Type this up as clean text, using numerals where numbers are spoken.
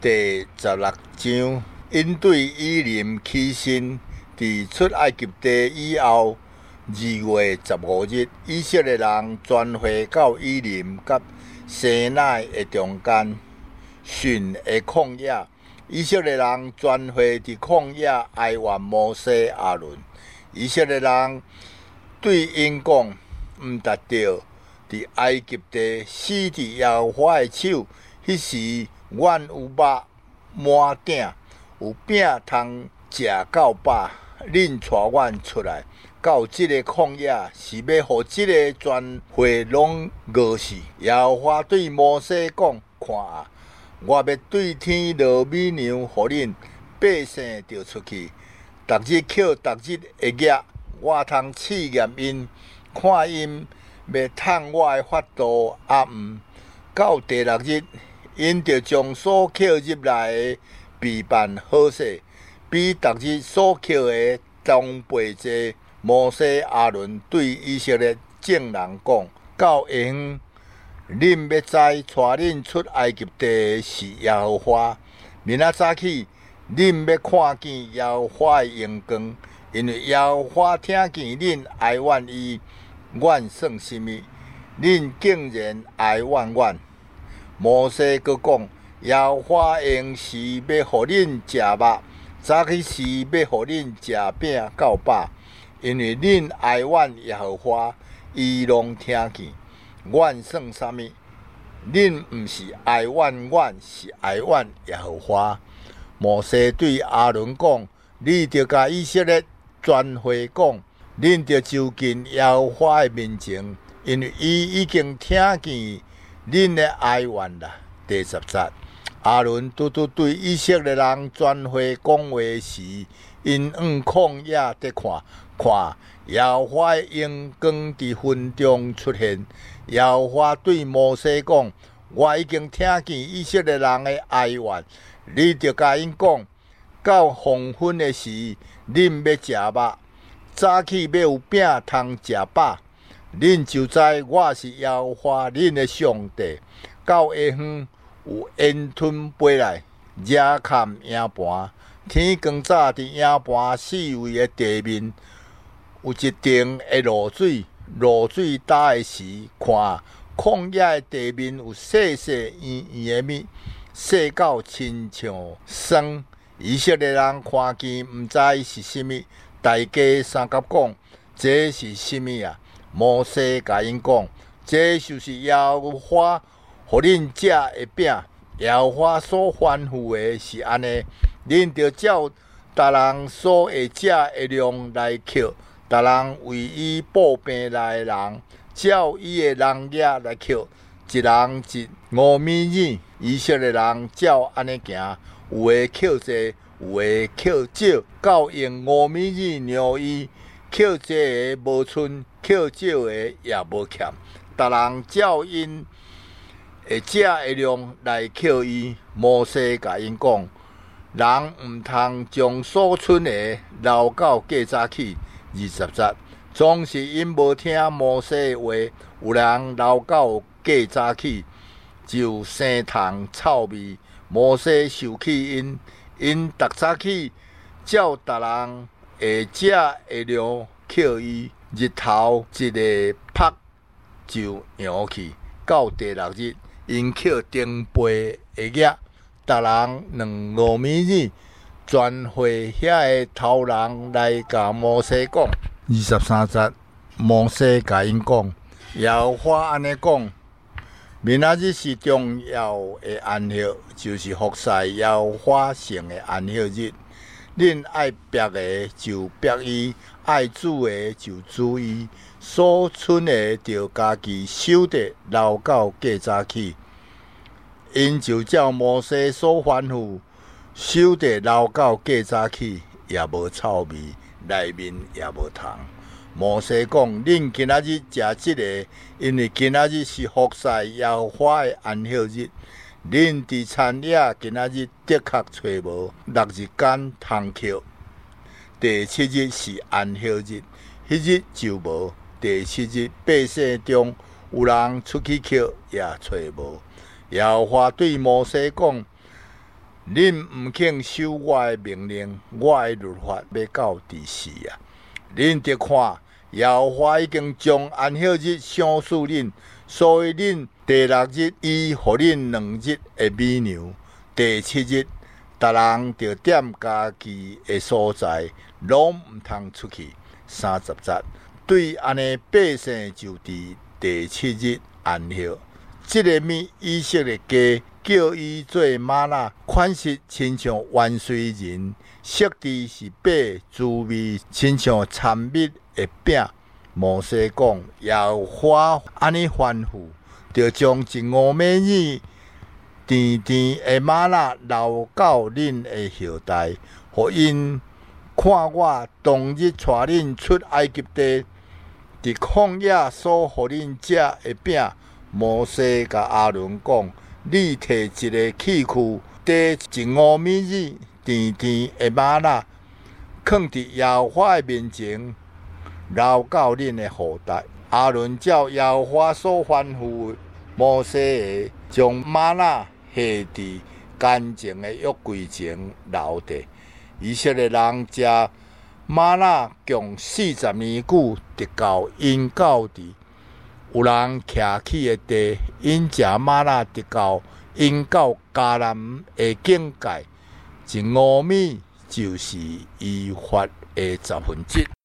第16章，因对以琳起身，伫出埃及地以后2月15日，以色列人全会到以琳甲西乃的中间，汛的旷野。以色列人全会伫旷野哀怨摩西亚伦。以色列人对因讲：毋达着伫埃及地死伫耶和华的手。迄时，阮有肉满鼎，有饼通食到饱。恁带阮出来，到即个旷野，是要互即个全会拢饿死。耶和华对摩西讲：看啊，我要对天落米粮，互恁百姓着出去。逐日捡逐日会业，我通试验因，看因要趁我的法度啊毋。到第6日，因着将所捡入来的备办好势，比逐日所捡的当倍多。摩西亚伦对以色列众人讲：到下昏，恁要知带恁出埃及地的是耶和华。明仔早起，恁要看见耶和华的荣光，因为耶和华听见恁哀怨伊，阮算什么？恁竟然哀怨阮。摩西阁讲：耶和华用是要互恁食肉，早起是要互恁食饼到饱，因为恁哀怨耶和华，伊拢听见。阮算什么？恁毋是哀怨阮，是哀怨耶和华。摩西对亚伦讲：你着甲以色列全会讲，恁着就近耶和华的面前，因为伊已经听见恁的哀怨啦。第10节，亚伦对以色列人全会讲话时，因往旷野地看，耶和华的荣光伫云中出现。耶和华对摩西讲：我已经听见以色列人的哀怨，你着甲因讲，到黄昏的时，恁要食肉，早起要有饼通食饱。恁就知我是耶和华恁的上帝。到下昏，有烟吞飞来，惹砍营盘。天光早，伫营盘四围的地面有一定的露水，露水干的时，看旷野的地面有细细圆圆的物，细到亲像霜。以色列人看见，毋知是甚物，大家三甲讲：这是甚物啊？摩西甲因讲：这就是耶和华互恁食的饼。耶和华所吩咐的是安尼，恁着照逐人所会食的量来捡，逐人为伊布病来的人，照伊的人业来捡，一人一5米子。以色列人照安尼行，有的捡济，有的捡少，到用5米子量伊，捡济的无剩，捡少的也无欠。逐人照因会食的量来捡伊。摩西甲因讲：人毋通将所剩的留到过早起。20节，总是因无听摩西的话，有人留到过早起，就生虫臭味。摩西受气因逐早起照逐人会食的量捡伊，日头一个拍就扬去。到第6日，因捡顶杯的叶，逐人2米子。全会遐个头人来甲摩西讲。23节，摩西甲因讲：耶和华安尼讲，明仔日是重要的安息，就是服侍耶和华圣的安息日。恁爱别的就别伊，爱煮的就煮伊，所剩的就家己收得留到过早起。因就照摩西所吩咐，收得留到过早起，也无臭味，内面也无虫。摩西讲：恁今仔日食即个，因为今仔日是服侍耶和华的安息日。恁伫田野今仔日的确找无，6日间通捡。第7日是安息日，迄日就无。第7日百姓中有人出去捡，也找无。耶和华对摩西讲： 恁毋肯守我的命令，我的律法要到第四啊！恁得看，耶和华已经将安息日赏赐恁，所以恁第6日伊互恁2日的美牛，第7日，逐人着踮家己的所在，拢毋通出去。30节，对安尼百姓就伫第7日安息。这个物以色列家叫伊做玛纳，款式亲像元帅人，色质是白，滋味亲像参蜜的饼。摩西讲：耶和华安尼吩咐，就将1暝米甜甜的玛纳留到恁的后代，互因看我当日带恁出埃及地，伫旷野所互恁食的饼。摩西甲阿伦讲：你摕一个器具，缀1暝米甜甜的玛纳，放伫耶和华的面前，留到恁的后代。阿伦照耶和华所吩咐摩西的，将玛纳下伫干净的约柜前留地。以色列人食玛纳共40年久，直到因到地。有人徛起的地，因食玛纳直到因到迦南的境界，1暝米就是伊发的1/10。